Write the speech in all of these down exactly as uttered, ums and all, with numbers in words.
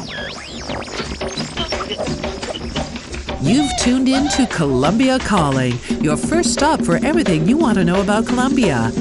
You've tuned in to Colombia Calling, your first stop for everything you want to know about Colombia.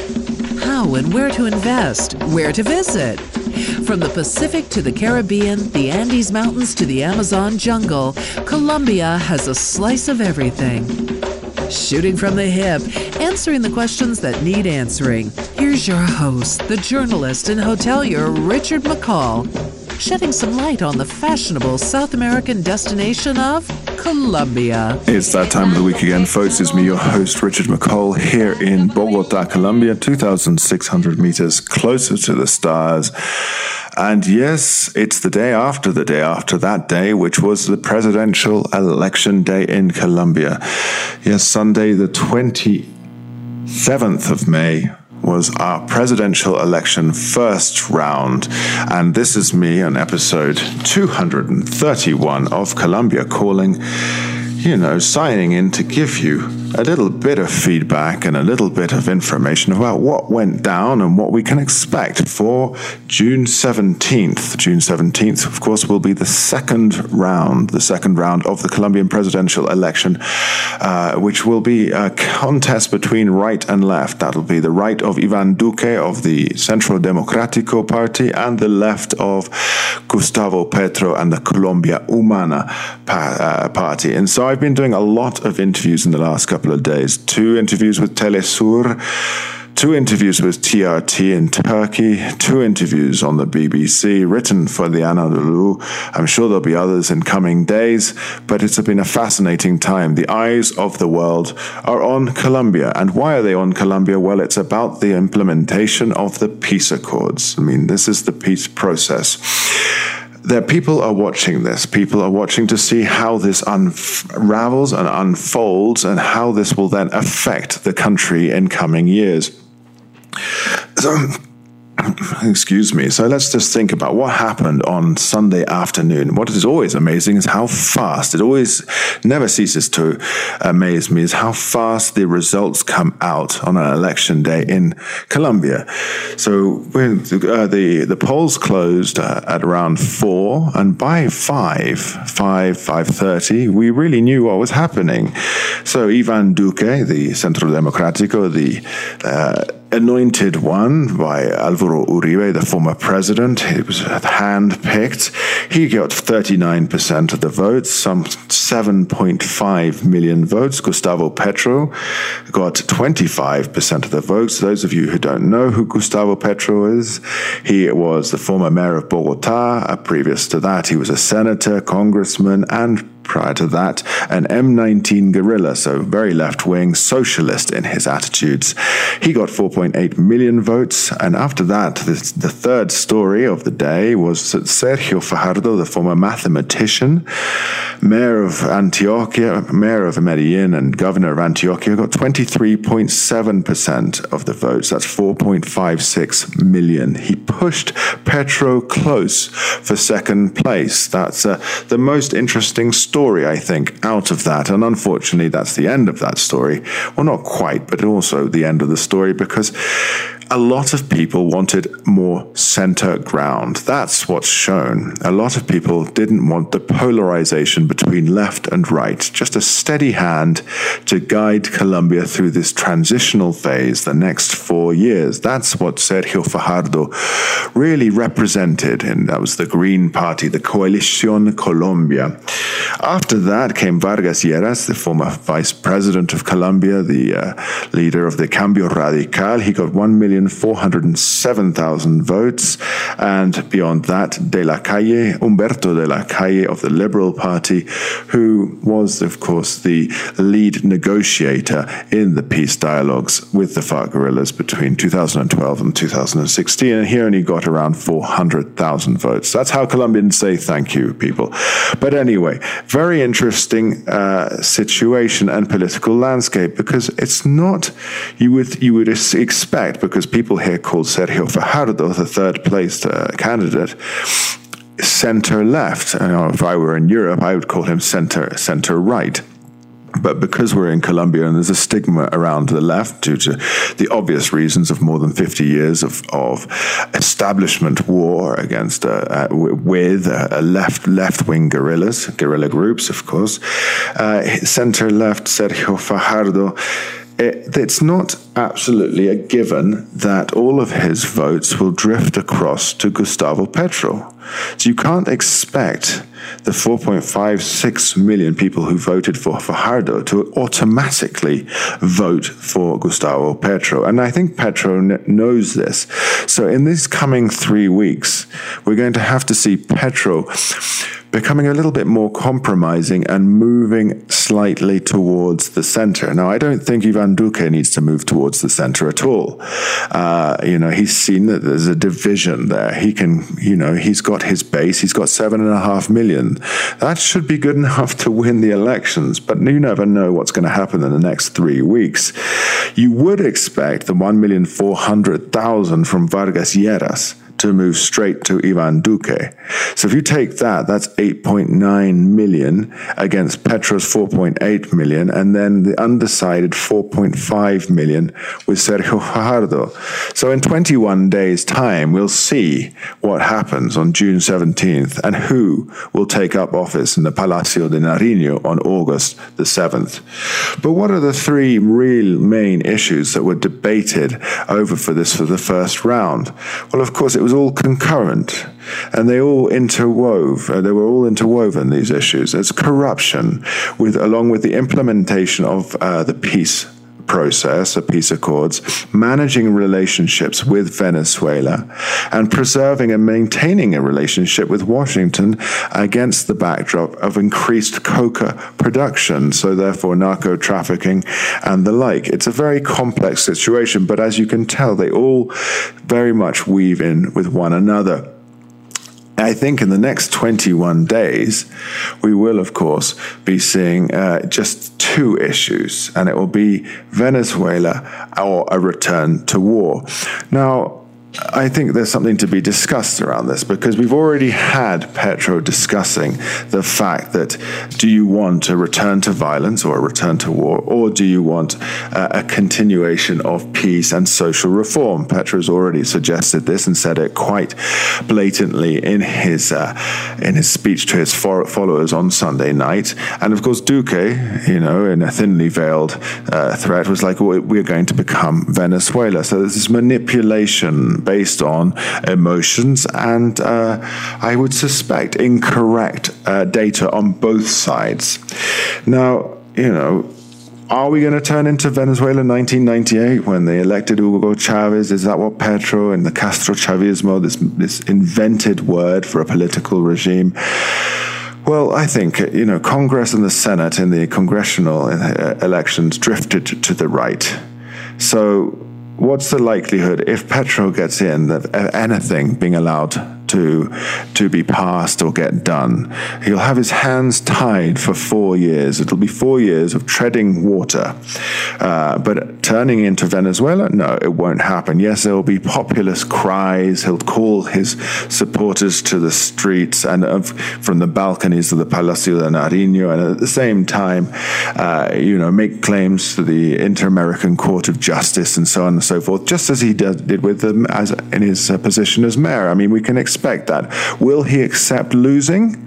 How and where to invest, where to visit. From the Pacific to the Caribbean, the Andes Mountains to the Amazon jungle, Colombia has a slice of everything. Shooting from the hip, answering the questions that need answering. Here's your host, the journalist and hotelier Richard McCall, shedding some light on the fashionable South American destination of Colombia. It's that time of the week again, folks. It's me, your host, Richard McCall, here in Bogota, Colombia, two thousand six hundred meters closer to the stars. And yes, it's the day after the day after that day, which was the presidential election day in Colombia. Yes, Sunday, the twenty-seventh of May, was our presidential election first round. And this is me on episode two hundred thirty-one of Colombia Calling, you know, signing in to give you a little bit of feedback and a little bit of information about what went down and what we can expect for June seventeenth. June seventeenth, of course, will be the second round, the second round of the Colombian presidential election, uh, which will be a contest between right and left. That'll be the right of Iván Duque of the Centro Democrático Party and the left of Gustavo Petro and the Colombia Humana pa- uh, Party. And so I've been doing a lot of interviews in the last couple of days. Two interviews with Telesur, two interviews with T R T in Turkey, two interviews on the B B C, written for the Anadolu. I'm sure there'll be others in coming days, but it's been a fascinating time. The eyes of the world are on Colombia. And why are they on Colombia? Well, it's about the implementation of the peace accords. I mean, this is the peace process. There, people are watching this. People are watching to see how this unravels and unfolds and how this will then affect the country in coming years. So, excuse me. So let's just think about what happened on Sunday afternoon. What is always amazing is how fast, it always never ceases to amaze me, is how fast the results come out on an election day in Colombia. So when, uh, the, the polls closed uh, at around four, and by five, five, five thirty, we really knew what was happening. So Iván Duque, the Centro Democrático, the uh, anointed one by Álvaro Uribe, the former president. He was hand-picked. He got thirty-nine percent of the votes, some seven point five million votes. Gustavo Petro got twenty-five percent of the votes. Those of you who don't know who Gustavo Petro is, he was the former mayor of Bogota. Uh, previous to that, he was a senator, congressman, and prior to that, an M nineteen guerrilla, so very left-wing, socialist in his attitudes. He got four point eight million votes, and after that, the, the third story of the day was that Sergio Fajardo, the former mathematician, mayor of Antioquia, mayor of Medellin, and governor of Antioquia, got twenty-three point seven percent of the votes. That's four point five six million. He pushed Petro close for second place. That's uh, the most interesting story. story, I think, out of that. And unfortunately, that's the end of that story. Well, not quite, but also the end of the story, because a lot of people wanted more center ground. That's what's shown. A lot of people didn't want the polarization between left and right. Just a steady hand to guide Colombia through this transitional phase, the next four years. That's what Sergio Fajardo really represented, and that was the Green Party, the Coalición Colombia. After that came Vargas Lleras, the former vice president of Colombia, the uh, leader of the Cambio Radical. He got one million four hundred seven thousand votes. And beyond that, De la Calle, Humberto de la Calle of the Liberal Party, who was, of course, the lead negotiator in the peace dialogues with the FARC guerrillas between two thousand twelve and two thousand sixteen. And he only got around four hundred thousand votes. That's how Colombians say thank you, people. But anyway, very interesting uh, situation and political landscape, because it's not, you would you would expect, because people here called Sergio Fajardo the third placed uh, candidate, center left. You know, if I were in Europe, I would call him center center right. But because we're in Colombia and there's a stigma around the left due to the obvious reasons of more than fifty years of, of establishment war against uh, uh, with uh, left left-wing guerrillas, guerrilla groups, of course, uh, center-left Sergio Fajardo, It, it's not absolutely a given that all of his votes will drift across to Gustavo Petro. So you can't expect the four point five six million people who voted for Fajardo to automatically vote for Gustavo Petro. And I think Petro n- knows this. So in these coming three weeks, we're going to have to see Petro becoming a little bit more compromising and moving slightly towards the center. Now, I don't think Ivan Duque needs to move towards the center at all. Uh, you know, he's seen that there's a division there. He can, you know, he's got his base. He's got seven and a half million. That should be good enough to win the elections, but you never know what's going to happen in the next three weeks. You would expect the one million four hundred thousand from Vargas Lleras to move straight to Ivan Duque. So if you take that, that's eight point nine million against Petro's four point eight million, and then the undecided four point five million with Sergio Fajardo. So in twenty-one days' time, we'll see what happens on June seventeenth and who will take up office in the Palacio de Nariño on August the seventh. But what are the three real main issues that were debated over for this for the first round? Well, of course, it was all concurrent, and they all interwove. Uh, they were all interwoven, these issues. It's corruption, with along with the implementation of uh, the peace process, the peace accords, managing relationships with Venezuela, and preserving and maintaining a relationship with Washington against the backdrop of increased coca production, so therefore narco trafficking and the like. It's a very complex situation, but as you can tell, they all very much weave in with one another. I think in the next twenty-one days, we will, of course, be seeing uh, just two issues, and it will be Venezuela or a return to war. Now, I think there's something to be discussed around this, because we've already had Petro discussing the fact that, do you want a return to violence or a return to war, or do you want uh, a continuation of peace and social reform? Petro's already suggested this and said it quite blatantly in his uh, in his speech to his followers on Sunday night. And of course, Duque, you know, in a thinly veiled uh, threat, was like, well, we're going to become Venezuela. So there's this manipulation based on emotions and, uh, I would suspect, incorrect uh, data on both sides. Now, you know, are we going to turn into Venezuela nineteen ninety-eight when they elected Hugo Chavez? Is that what Petro and the Castro Chavismo, this, this invented word for a political regime? Well, I think, you know, Congress and the Senate in the congressional uh, elections drifted to the right. So what's the likelihood, if Petro gets in, that anything being allowed to to be passed or get done? He'll have his hands tied for four years. It'll be four years of treading water. Uh, but turning into Venezuela, no, it won't happen. Yes, there will be populist cries. He'll call his supporters to the streets and of, from the balconies of the Palacio de Nariño, and at the same time, uh, you know, make claims to the Inter-American Court of Justice and so on and so forth, just as he did, did with them as in his uh, position as mayor. I mean, we can expect expect that. Will he accept losing?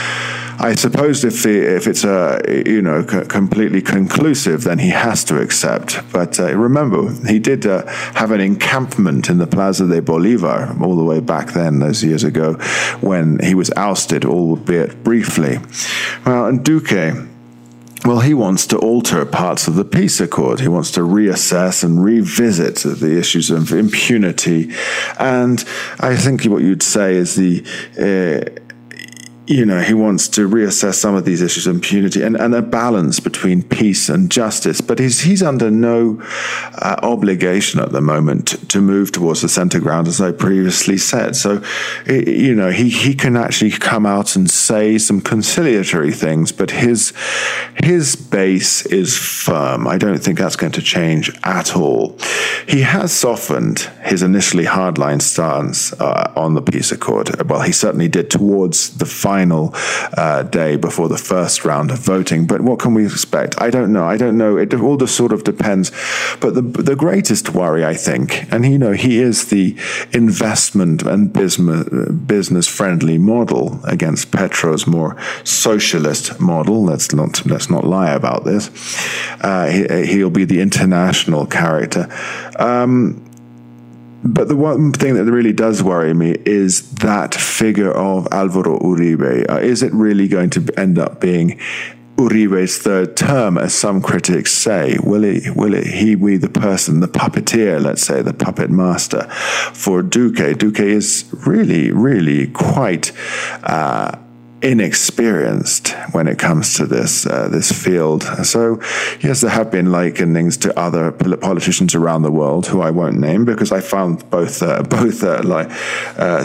I suppose if the, if it's a you know c- completely conclusive, then he has to accept. But uh, remember, he did uh, have an encampment in the Plaza de Bolivar all the way back then, those years ago, when he was ousted, albeit briefly. Well, and Duque, well, he wants to alter parts of the peace accord. He wants to reassess and revisit the issues of impunity. And I think what you'd say is the, uh, you know, he wants to reassess some of these issues of impunity and, and a balance between peace and justice. But he's, he's under no uh, obligation at the moment to move towards the center ground, as I previously said. So, you know, he, he can actually come out and say some conciliatory things, but his, his base is firm. I don't think that's going to change at all. He has softened his initially hardline stance uh, on the peace accord. Well, he certainly did towards the final final uh, day before the first round of voting. But what can we expect? I don't know. I don't know. It all just sort of depends. But the the greatest worry, I think, and you know, he is the investment and business business friendly model against Petro's more socialist model. Let's not let's not lie about this. Uh, he, he'll be the international character. Um, But the one thing that really does worry me is that figure of Álvaro Uribe. Uh, is it really going to end up being Uribe's third term, as some critics say? Will it, will it, he be the person, the puppeteer, let's say, the puppet master for Duque? Duque is really, really quite uh, inexperienced when it comes to this uh, this field. So yes, there have been likenings to other politicians around the world who I won't name, because I found both uh, both uh, like uh,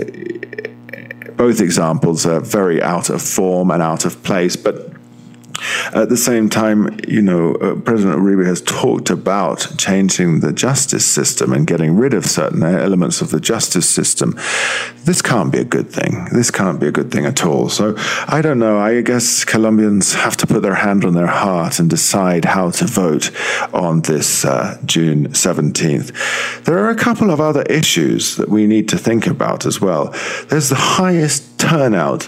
both examples are very out of form and out of place. But at the same time, you know, uh, President Uribe has talked about changing the justice system and getting rid of certain elements of the justice system. This can't be a good thing. This can't be a good thing at all. So I don't know. I guess Colombians have to put their hand on their heart and decide how to vote on this uh, June seventeenth. There are a couple of other issues that we need to think about as well. There's the highest turnout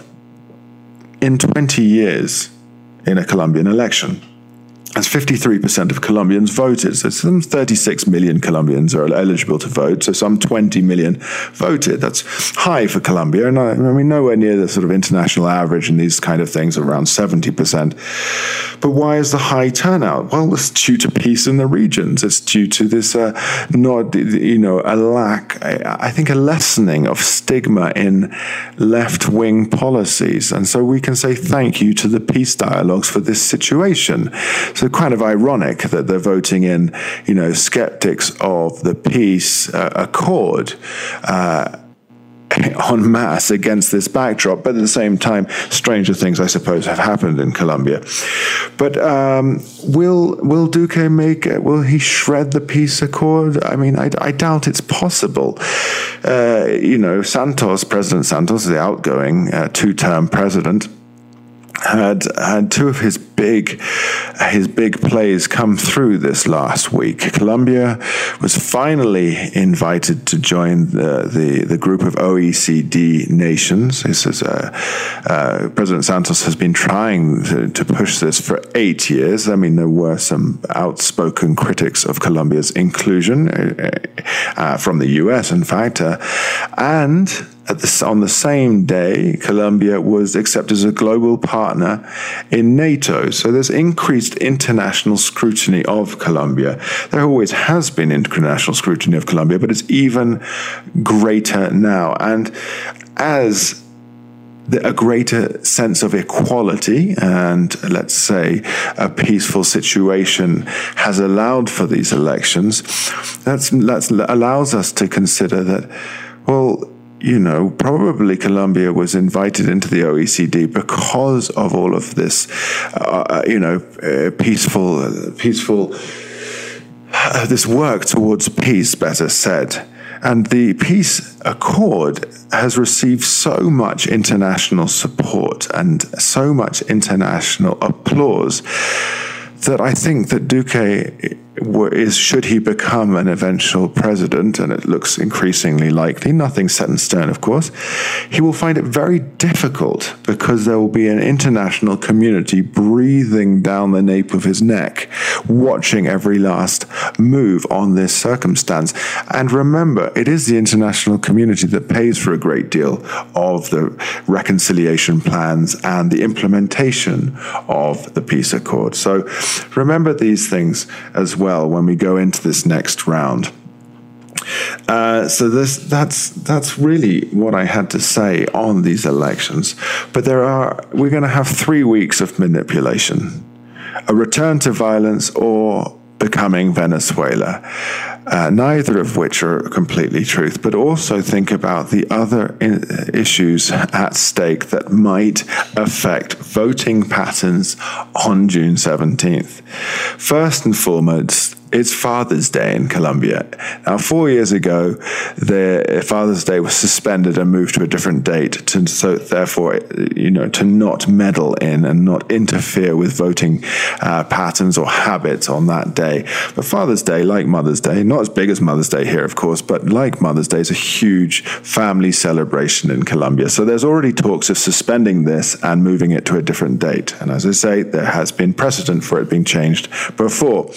in twenty years in a Colombian election. As fifty-three percent of Colombians voted. So some thirty-six million Colombians are eligible to vote, so some twenty million voted. That's high for Colombia, and I, I mean, nowhere near the sort of international average in these kind of things, around seventy percent. But why is the high turnout? Well, it's due to peace in the regions. It's due to this, uh, not, you know, a lack, I think a lessening of stigma in left-wing policies. And so we can say thank you to the peace dialogues for this situation. So kind of ironic that they're voting in, you know, skeptics of the peace uh, accord uh, en masse against this backdrop. But at the same time, stranger things, I suppose, have happened in Colombia. But um, will will Duque make, will he shred the peace accord? I mean, I, I doubt it's possible. Uh, you know, Santos, President Santos, the outgoing uh, two-term president, had had two of his big his big plays come through this last week. Colombia was finally invited to join the the, the group of O E C D nations. This is uh, uh, President Santos has been trying to, to push this for eight years. I mean, there were some outspoken critics of Colombia's inclusion uh, uh, from the U S, in fact, uh, and At the, on the same day, Colombia was accepted as a global partner in NATO. So there's increased international scrutiny of Colombia. There always has been international scrutiny of Colombia, but it's even greater now. And as the, a greater sense of equality and, let's say, a peaceful situation has allowed for these elections, that's, that's allows us to consider that, well, you know, probably Colombia was invited into the O E C D because of all of this, uh, you know, uh, peaceful, uh, peaceful, uh, this work towards peace, better said. And the peace accord has received so much international support and so much international applause that I think that Duque is, should he become an eventual president, and it looks increasingly likely, nothing set in stone, of course, he will find it very difficult because there will be an international community breathing down the nape of his neck, watching every last move on this circumstance. And remember, it is the international community that pays for a great deal of the reconciliation plans and the implementation of the peace accord. So remember these things as well when we go into this next round. Uh, so this that's that's really what I had to say on these elections. But there are we're going to have three weeks of manipulation, a return to violence, or becoming Venezuela. Uh, neither of which are completely truth, but also think about the other in- issues at stake that might affect voting patterns on June seventeenth. First and foremost, It's Father's Day in Colombia. Now, four years ago, the Father's Day was suspended and moved to a different date, to, so therefore, you know, to not meddle in and not interfere with voting uh, patterns or habits on that day. But Father's Day, like Mother's Day, not as big as Mother's Day here, of course, but like Mother's Day, is a huge family celebration in Colombia. So there's already talks of suspending this and moving it to a different date. And as I say, there has been precedent for it being changed before.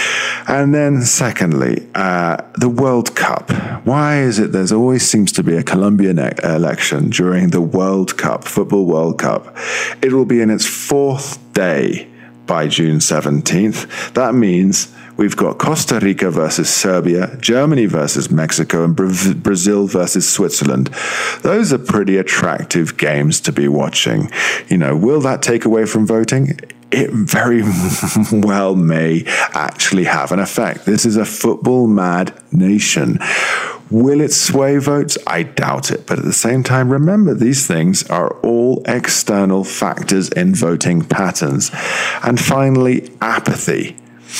And then secondly, uh, the World Cup. Why is it there's always seems to be a Colombian e- election during the World Cup, Football World Cup? It will be in its fourth day by June seventeenth. That means we've got Costa Rica versus Serbia, Germany versus Mexico, and Bra- Brazil versus Switzerland. Those are pretty attractive games to be watching. You know, will that take away from voting? It very well may actually have an effect. This is a football-mad nation. Will it sway votes? I doubt it. But at the same time, remember, these things are all external factors in voting patterns. And finally, apathy.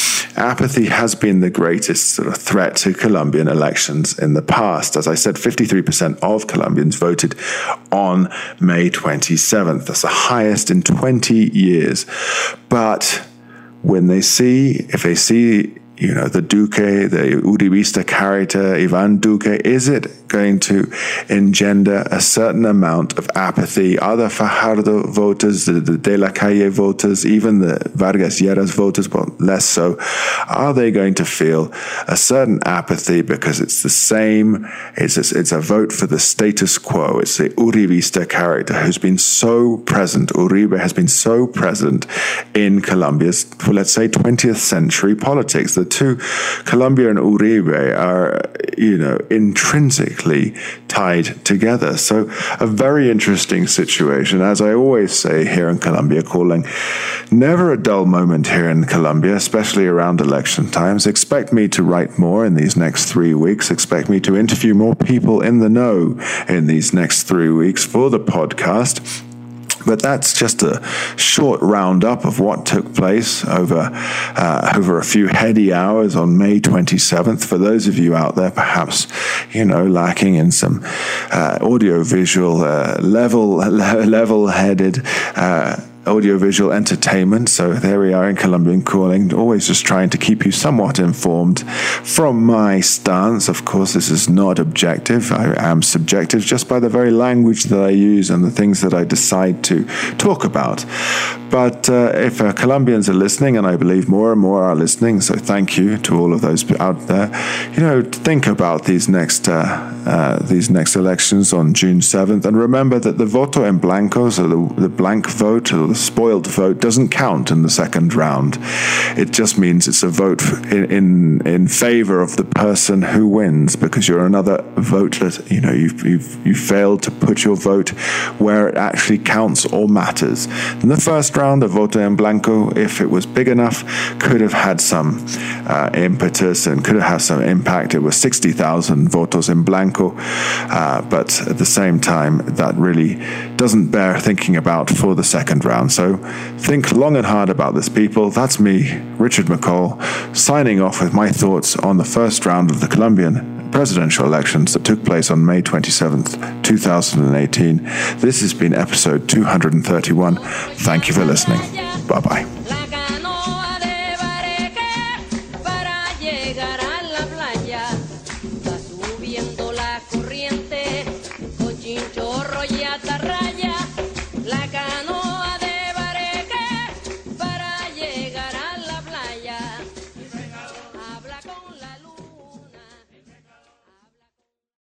Apathy has been the greatest sort of threat to Colombian elections in the past. As I said, fifty-three percent of Colombians voted on May twenty-seventh. That's the highest in twenty years. But when they see, if they see, you know, the Duque, the Uribista character, Ivan Duque, is it going to engender a certain amount of apathy? Other Fajardo voters, the, the De La Calle voters, even the Vargas Lleras voters, but less so, are they going to feel a certain apathy because it's the same, it's a, it's a vote for the status quo? It's the Uribista character who's been so present, Uribe has been so present in Colombia's, well, let's say, twentieth century politics. The two, Colombia and Uribe, are, you know, intrinsically tied together. So a very interesting situation. As I always say here in Colombia Calling, never a dull moment here in Colombia, especially around election times. Expect me to write more in these next three weeks. Expect me to interview more people in the know in these next three weeks for the podcast. But that's just a short roundup of what took place over uh, over a few heady hours on May twenty-seventh. For those of you out there, perhaps, you know, lacking in some uh, audio-visual, uh, level, level-headed uh audiovisual entertainment. So there we are in Colombian Calling, always just trying to keep you somewhat informed from my stance. Of course, this is not objective. I am subjective just by the very language that I use and the things that I decide to talk about. But uh, if uh, Colombians are listening, and I believe more and more are listening, so thank you to all of those out there, you know, think about these next uh, uh, these next elections on June seventh, and remember that the voto en blanco, so the, the blank vote, or the spoiled vote, doesn't count in the second round. It just means it's a vote in in, in favor of the person who wins, because you're another vote that, you know, you've, you've, you've failed to put your vote where it actually counts or matters. In the first round, the voto en blanco, if it was big enough, could have had some uh, impetus and could have had some impact. It was sixty thousand votos en blanco, uh, but at the same time, that really doesn't bear thinking about for the second round. So think long and hard about this, people. That's me, Richard McCall, signing off with my thoughts on the first round of the Colombian presidential elections that took place on May twenty-seventh, two thousand eighteen. This has been episode two hundred thirty-one. Thank you for listening. Bye-bye.